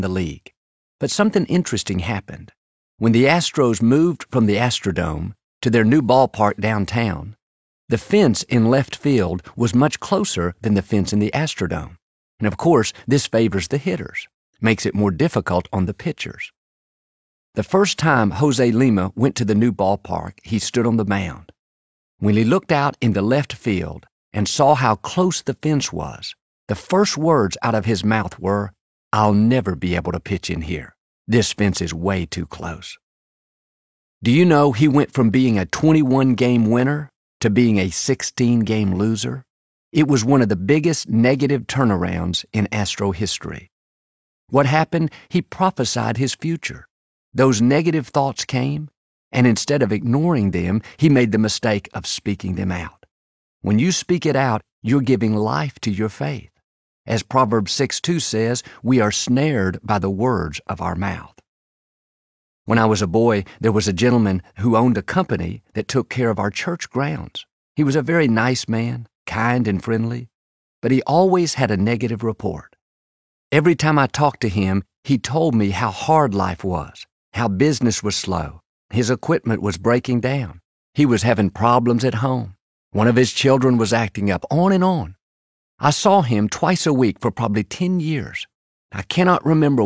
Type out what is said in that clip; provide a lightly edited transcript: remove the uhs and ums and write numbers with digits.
the league. But something interesting happened. When the Astros moved from the Astrodome to their new ballpark downtown, the fence in left field was much closer than the fence in the Astrodome. And of course, this favors the hitters, makes it more difficult on the pitchers. The first time Jose Lima went to the new ballpark, he stood on the mound. When he looked out into left field and saw how close the fence was, the first words out of his mouth were, "I'll never be able to pitch in here. This fence is way too close." Do you know he went from being a 21-game winner to being a 16-game loser? It was one of the biggest negative turnarounds in Astro history. What happened? He prophesied his future. Those negative thoughts came, and instead of ignoring them, he made the mistake of speaking them out. When you speak it out, you're giving life to your faith. As Proverbs 6:2 says, we are snared by the words of our mouth. When I was a boy, there was a gentleman who owned a company that took care of our church grounds. He was a very nice man, kind and friendly, but he always had a negative report. Every time I talked to him, he told me how hard life was, how business was slow, his equipment was breaking down, he was having problems at home, one of his children was acting up, on and on. I saw him twice a week for probably 10 years. I cannot remember